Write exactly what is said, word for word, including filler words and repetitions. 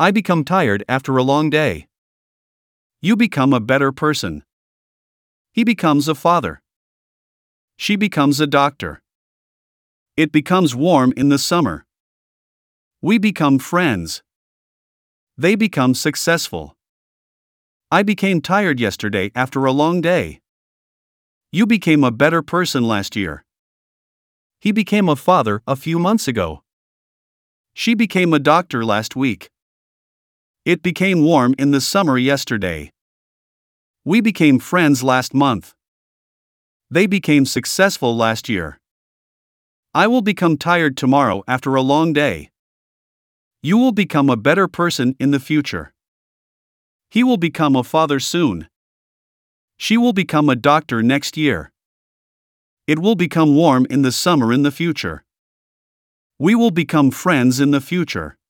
I become tired after a long day. You become a better person. He becomes a father. She becomes a doctor. It becomes warm in the summer. We become friends. They become successful. I became tired yesterday after a long day. You became a better person last year. He became a father a few months ago. She became a doctor last week. It became warm in the summer yesterday. We became friends last month. They became successful last year. I will become tired tomorrow after a long day. You will become a better person in the future. He will become a father soon. She will become a doctor next year. It will become warm in the summer in the future. We will become friends in the future.